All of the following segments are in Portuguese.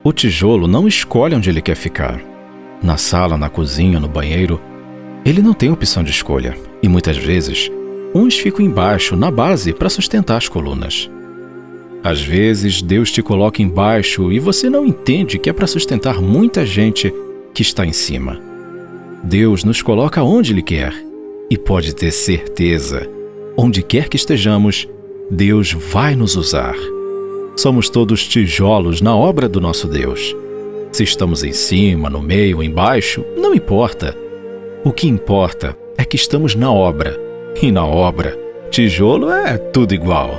O tijolo não escolhe onde ele quer ficar. Na sala, na cozinha, no banheiro, ele não tem opção de escolha. E muitas vezes, uns ficam embaixo, na base, para sustentar as colunas. Às vezes, Deus te coloca embaixo e você não entende que é para sustentar muita gente que está em cima. Deus nos coloca onde Ele quer. E pode ter certeza, onde quer que estejamos, Deus vai nos usar. Somos todos tijolos na obra do nosso Deus. Se estamos em cima, no meio ou embaixo, não importa. O que importa é que estamos na obra. E na obra, tijolo é tudo igual.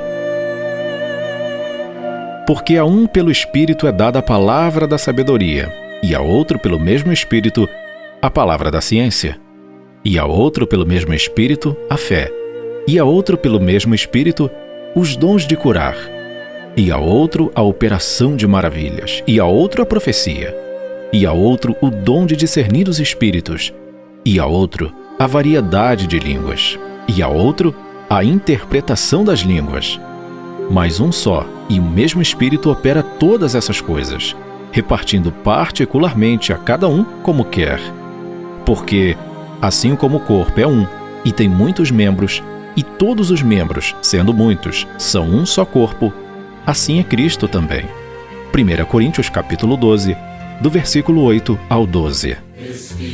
Porque a um pelo Espírito é dada a palavra da sabedoria, e a outro pelo mesmo Espírito a palavra da ciência, e a outro pelo mesmo Espírito a fé, e a outro pelo mesmo Espírito os dons de curar, e a outro a operação de maravilhas, e a outro a profecia, e a outro o dom de discernir os espíritos, e a outro a variedade de línguas, e a outro a interpretação das línguas. Mas um só e o mesmo Espírito opera todas essas coisas, repartindo particularmente a cada um como quer. Porque, assim como o corpo é um e tem muitos membros, e todos os membros, sendo muitos, são um só corpo, assim é Cristo também. 1 Coríntios capítulo 12, do versículo 8 ao 12.